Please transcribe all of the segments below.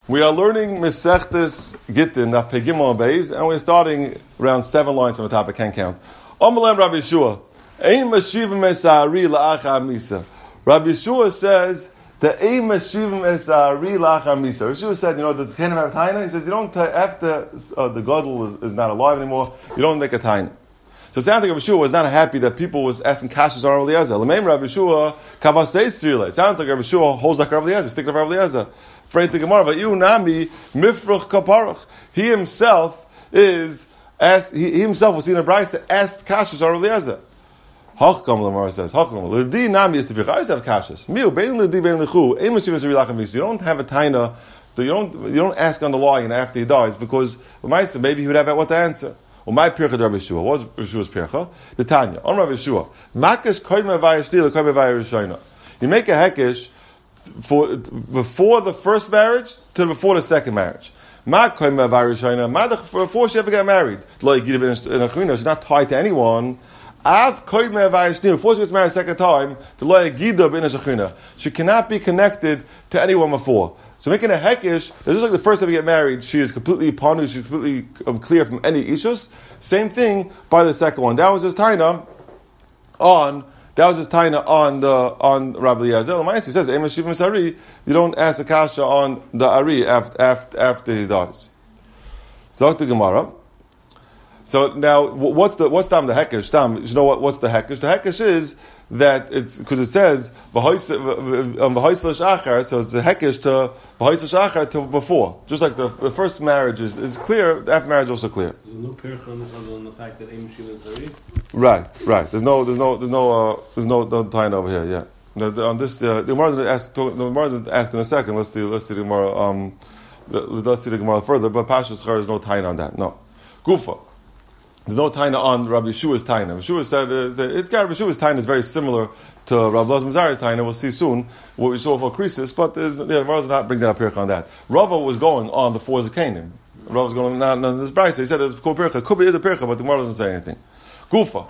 We are learning Mesechtes Gittin, that Pegimon Beis, and we're starting around 7 lines from the top. I can't count. Omelem Rabbi Yeshua, Ein Meshivim Esari La'acha Misa. Rabbi Yeshua says that Ein Meshivim Esari La'acha Misa. Rabbi Yeshua said, that the Kenim have a taina. He says, you don't after the Gadol is not alive anymore. You don't make a taina. So it sounds like Rabbi Yeshua was not happy that people was asking kashas on Rabbi Eliezer. L'meim Rabbi Yeshua Kavasei Tzrilei. It sounds like Rabbi Yeshua holds like Rabbi Eliezer, stick to Rabbi Eliezer. Afraid to Gemara, but you nami mifruch kaparach. He himself is he himself was seen in a brayse asked kashas on Rabbi Eliezer. Hachkam Lamar says Hachkam Ledi nami is to be have kashas. Miu bein ledi bein lechu. Ein mashivas rilachem. You don't have a taina. You don't ask on the lion after he dies because maybe he would have what to answer. My pircha Rabbi Yeshua. What was Rabbi Yeshua's pircha? The Tanya on Rabbi Yeshua. Makas koydma vayishtila koydma vayirishayna. You make a hekesh before the first marriage to before the second marriage. Before she ever got married, she's not tied to anyone. Before she gets married a second time, she cannot be connected to anyone before. So making a hekesh, just like the first time you get married, she is completely panu, she's completely clear from any ishus. Same thing by the second one. That was his taina on Rabbi Eliezer. He says, you don't ask a kasha on the Ari after he dies. So to Gemara. So now, what's the hekesh? What's the hekesh? The hekesh is that it's because it says v'hois l'shachar, so it's a hekesh to v'hois l'shachar to before. Just like the first marriage is clear, that marriage also clear. There's no pircha on the fact that Ein Shiva is Ari. Right. There's no time over here. Yeah. On this, the Gemara is ask in a second. Let's see the Gemara. Let's see the Gemara further. But Pashas Char is no time on that. No. Gufa. There's no taina on Rabbi Yeshua's taina. Rabbi Yeshua said, Rabbi Yeshua's taina is very similar to Rabbi Elazar Mizari's taina. We'll see soon what we saw for Krisis, but the Gemara does not bring that up here on that. Rava was going on the fours of Canaan. Rava was going on this brayse. He said there's a cool pircha. Could be is a pircha, but the Gemara doesn't say anything. Gufa.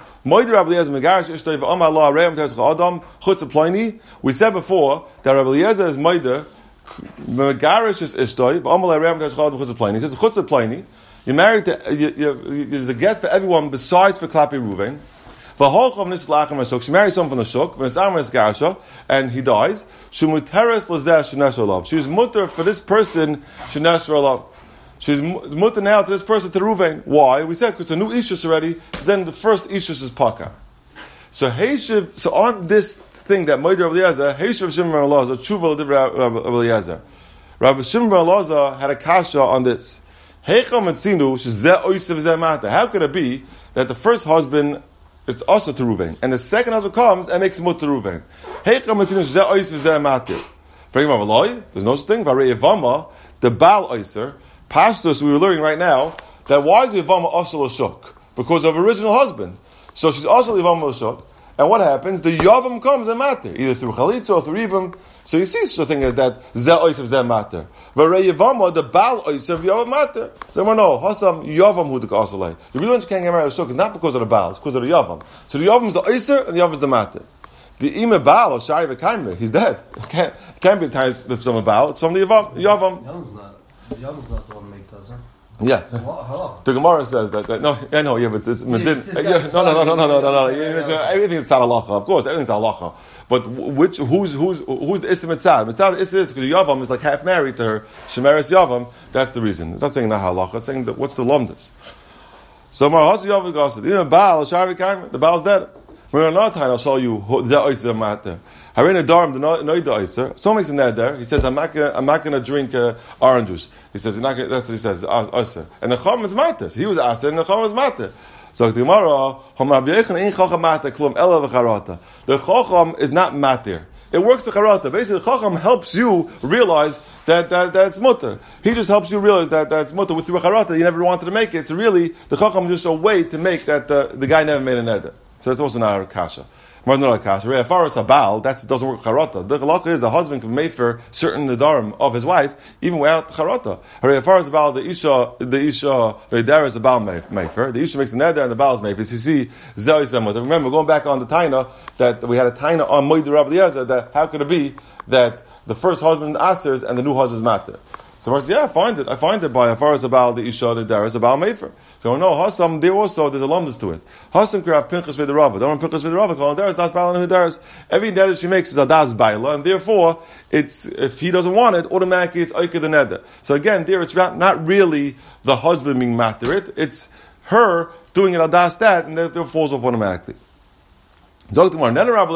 We said before that Rabbi Eliezer is Moider Megarish is Ishtoi. He says Chutz Pliny. You're married to, there's a get for everyone besides for Klapi Ruvain. She marries someone from the Shuk, and he dies. She's mutter for this person, she's mutter now to this person, to Ruvain. Why? We said because it's a new Ishus already, so then the first Ishus is Paka. So on this thing that Moed Rabbi Eliezer, Heishiv Shimon Bar Elazar, Tshuva Rabbi Eliezer. Rabbi Shimon Bar Elazar had a kasha on this. How could it be that the first husband it's also to Reuven, and the second husband comes and makes mut to Reuven? There's no such thing. The Baal Oyser, pastors we were learning right now that why is Yavama also Lashuk? Because of original husband. So she's also Yavama Lashuk. And what happens? The Yavam comes and matter, either through Chalitza or through Ibam. So you see such a thing as that Zeh Oysev Zeh Mater. But Reyavama, the Baal Oysev Yavam Mater. So no, Hasam Yavam Hudik Asalei. The reason you can't get married to Shuk is not because of the Baal, it's because of the Yavam. So the Yavam is the Oyser and the Yavam is the Mater. The Ime Baal or Shari V'Kaimir, he's dead. It can't be times with some Baal, it's from the Yavam. Yavam's not the one who makes us, huh? Yeah, the Gemara says that. No, I know. Yeah, but it's no. Everything is halacha. Of course, everything's halacha. But who's the Issa Mitzad? Mitzad Issa is because Yavam is like half married to her. Shemeres Yavam. That's the reason. It's not saying not halacha. It's saying that what's the lumdus. So Marhas Yavam gossip. Even Baal Shari Kaim, the Baal's dead. We're another time. I'll show you Zeh Mater. Harina Darm the Noida Oyser. Someone makes a neder. He says, I'm not going to drink orange juice. He says, that's what he says. Oyser. And the Chom is mater. He was aser, and the Chom was mater. So the Gemara, the Chacham is not mater. It works to charata. Basically, the Chacham helps you realize that it's mutter. He just helps you realize that it's mutter. With through charata, you never wanted to make it. So really, the Chacham is just a way to make that the guy never made a neder. So that's also not a kasha. More than a kasha. As far as a baal, that doesn't work charata. The halacha is the husband can make for certain nedarim of his wife even without charata. As far as the baal, the isha, the idara is a baal mefer. The isha makes the neder and the baal is mefer. So you see, remember going back on the taina that we had a taina on Moed Rabbi Eliezer that how could it be that the first husband asers and the new husband is mater? So I find it by as far as about the Isha, the Daris, about Mefer. So no, Hasam, there's a lumdus to it. Hasam could have Pinchas with the Rava. Don't have Pinchas with the Rava, call it Daris, Das Baila and Daris. Every neder she makes is a Das Baila, and therefore, if he doesn't want it, automatically it's Oike the neder. So again, there it's not really the husband being matter it, it's her doing it a Das that, and therefore falls off automatically. There's the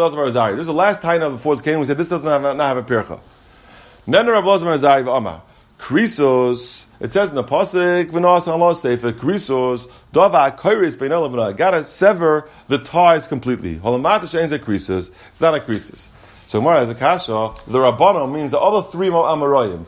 last time before this came, we said this does not have a pircha. Neder Rav Elazar Azari v'Amar Krisos. It says in the pasuk v'Nas Allah Sefer Krisos Dava Kairis Bein Elav v'Na. Gotta sever the ties completely. Holamat Shein Ze Krisos. It's not a Krisos. So Gemara has a kasha. The Rabbano means the other three Amoraim.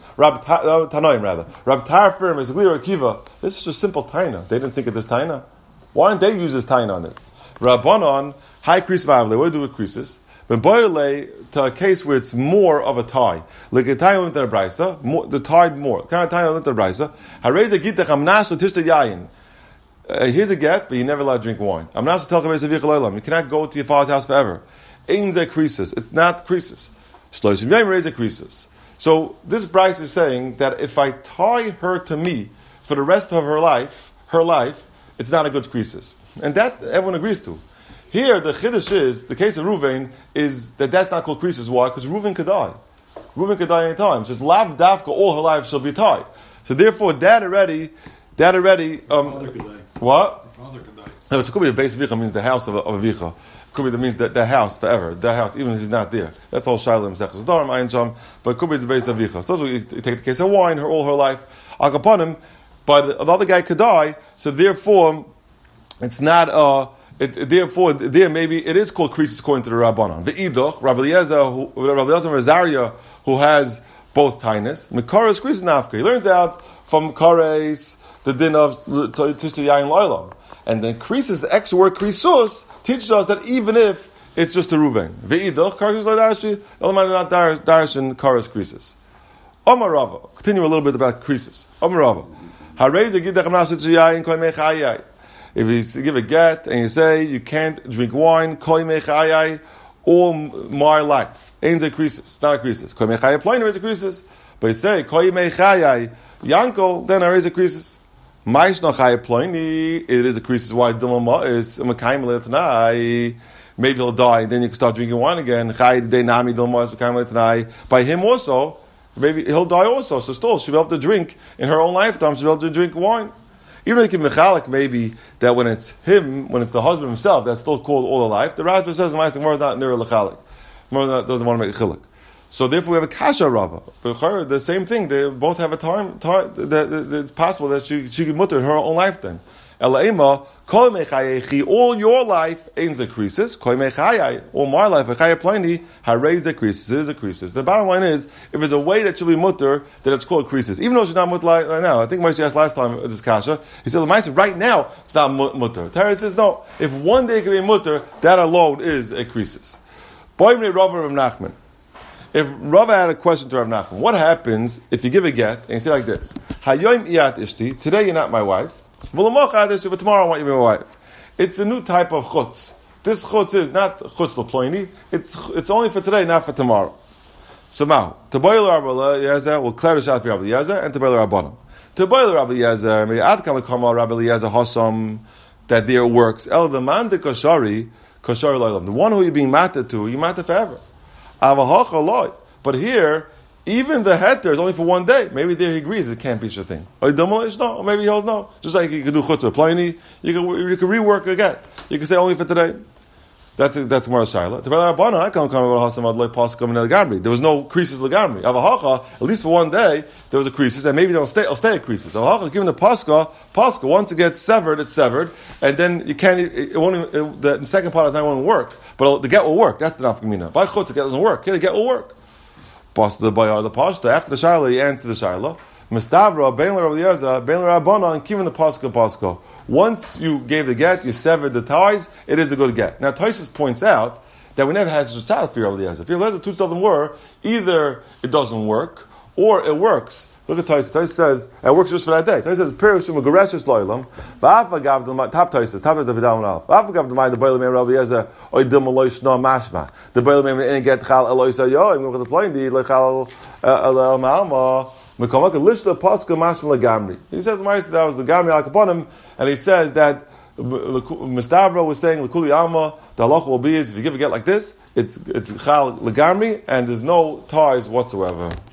Tanoim rather. Rab Tarfim is Glir Akiva. This is just simple taina. They didn't think of this taina. Why didn't they use this taina on it? Rabbanon high Kris v'Avle. What do we do with Krisos? But boile to a case where it's more of a tie, like a tie on the brisa, the tied more. Kind of tie on the brisa. Hareza gitach amnas l'tishta yayin. Here's a get, but you never allowed to drink wine. Amnas l'tel chaveis avich l'olam. You cannot go to your father's house forever. Ein ze krisis. It's not krisis. Shloshim yayim reza krisis. So this brisa is saying that if I tie her to me for the rest of her life, it's not a good krisis, and that everyone agrees to. Here, the chiddush is, the case of Ruvain, is that that's not called krisis. Why? Because Ruvain could die. Ruvain could die any time. So it's lav dafka, all her life she'll be tied. So therefore, that already, father could die. What? The father could die. No, so it could be a base vicha, means the house of a vicha. It could be that means the house forever. The house, even if he's not there. That's all Shiloh Sechas Darim, Ayin Sham, but it could be the base of vicha. So you take the case of wine, all her life, Akapanim, but the other guy could die, so therefore, it's not therefore, there maybe it is called krisis according to the Rabbanon. The Idoch, Rabbi Eliezer Rosaria, who has both tainas, Mekara is krisis nafka. He learns out from Kares the din of Tishta Yayin Loilam. And then krisis, the extra word krisus, teaches us that even if it's just a Ruvain. The Idoch, Kares Loidashi, Elamai not Darshan Kares krisis. Omar Rava, continue a little bit about krisis. Omar Rava, Hareza Gidach Amnasu Yayin Koi Mechayai. If you give a get and you say you can't drink wine, koi mechayai, all my life, ain't a krisis. It's not a krisis. Koi mechayai ploin is a krisis, but you say koi mechayai yankel, then there is a krisis. Maish nochayai ploini, it is a krisis. Why dilma is mekayim letnai? Maybe he'll die, and then you can start drinking wine again. Chay de nami dilma is mekayim letnai. By him also, maybe he'll die also. So still, she'll be able to drink in her own lifetime. She'll be able to drink wine. Even though you can mechalik maybe that when it's him, when it's the husband himself, that's still called all the life. The Rashba says the Ma'aseh Gemara is not near a lechalik. Gemara doesn't want to make a chilik. So therefore we have a kasha Rava. But the same thing, they both have a time it's possible that she could mutter in her own lifetime. Elaima, kol mechayechi, all your life ain't a krisis. Kol mechayai, all my life, mechayai pliny, harez a krisis. It is a krisis. The bottom line is, if there's a way that she'll be mutter, that it's called krisis. Even though she's not mutter right now. I think Moshe asked last time this kasha. He said, "L'maisa, right now it's not mutter." Tara says, "No. If one day it can be mutter, that alone is a krisis." Boimne Rava Rav Nachman. If Rava had a question to Rav Nachman, what happens if you give a get and you say like this: Hayoim iyat ishti. Today you're not my wife. But tomorrow I want you to be my wife. It's a new type of chutz. This chutz is not chutz l'ploini. It's only for today, not for tomorrow. So now, Tabayil Rabbi Eliezer will clear the shot for Rabbi Eliezer and Tabayil Rabbanim. Tabayil Rabbi Eliezer, may ad kalakama Rabbi Eliezer hasam that there works. El the man de kashari loylam. The one who you're being matter to, you matter forever. Avahacha loy. But here, even the heter is only for one day. Maybe there he agrees it can't be such a thing. Or no, or maybe he holds no. Just like you can do chutzah pliny, you can rework again. You can say only for today. That's more shaila. There was no creases legamri. Avahacha, at least for one day, there was a creases, and maybe they'll stay at creases. Avahacha, given the pascha, once it gets severed, it's severed, and then you can't. The second part of the time won't work, but the get will work. That's the nafkamina. By chutzah, the get doesn't work. Here, the get will work. After the shaila, he answered the shaila. Mistavra, Bein Rav Eliezer, Bein Rabbanan, and given the pascha. Once you gave the get, you severed the ties, it is a good get. Now, Tosfos points out that we never had such a tzad for Rav Eliezer. If Rav Eliezer, two of them were, either it doesn't work, or it works. So look at Tosfos. Tosfos says, it works just for that day. Tosfos says, Perushim Gereshes Loilam, Va'afagav D'mai, top Tosfos, the Vidal Manal, Va'afagav D'mai, the Beilam Rav Eliezer, Oy D'maloish No Mashma, the Beilam in get Chal Eloisa Yo, I'm going to play the Lechal El Malma, Mekamaka lishla paska mashma lagamri. He says that was the gamri al kaponim, and he says that Mistabra was saying l'kuli alma. The halacha will be is if you give a get like this, it's chal lagamri, and there's no ties whatsoever.